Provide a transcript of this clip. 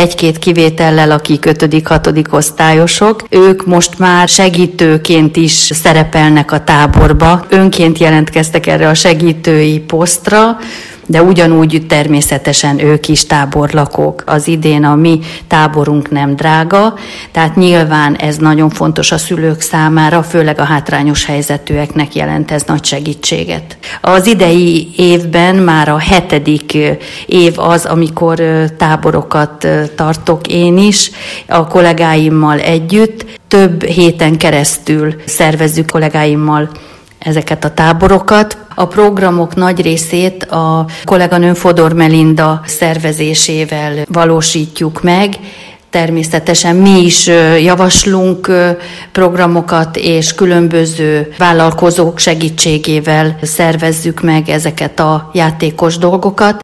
egy-két kivétellel, akik 5.-6. osztályosok. Ők most már segítőként is szerepelnek a táborba. Önként jelentkeztek erre a segítői posztra, de ugyanúgy természetesen ők is táborlakók. Az idén a mi táborunk nem drága, tehát nyilván ez nagyon fontos a szülők számára, főleg a hátrányos helyzetűeknek jelent ez nagy segítséget. Az idei évben már a 7. év az, amikor táborokat tartok én is, a kollégáimmal együtt. Több héten keresztül szervezzük kollégáimmal ezeket a táborokat. A programok nagy részét a kolléganőm Fodor Melinda szervezésével valósítjuk meg. Természetesen mi is javaslunk programokat, és különböző vállalkozók segítségével szervezzük meg ezeket a játékos dolgokat.